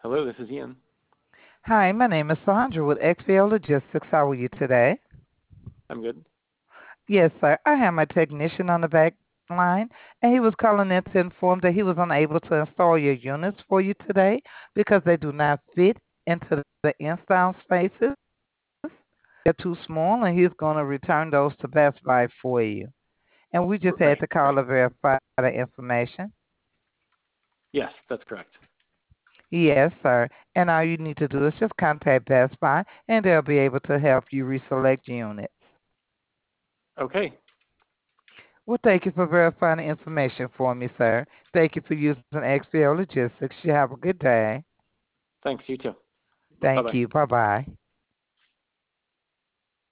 Hello, this is Ian. Hi, my name is Sandra with XPL Logistics. How are you today? I'm good. Yes, sir. I have my technician on the back line, and he was calling in to inform that he was unable to install your units for you today because they do not fit into the install spaces. They're too small, and he's going to return those to Best Buy for you. And we just had Right, to call right. to verify the information. Yes, that's correct. Yes, sir. And all you need to do is just contact Best Buy, and they'll be able to help you reselect units. Okay. Well, thank you for verifying the information for me, sir. Thank you for using XPO Logistics. You have a good day. Thanks, you too. Thank Bye-bye. you. Bye bye.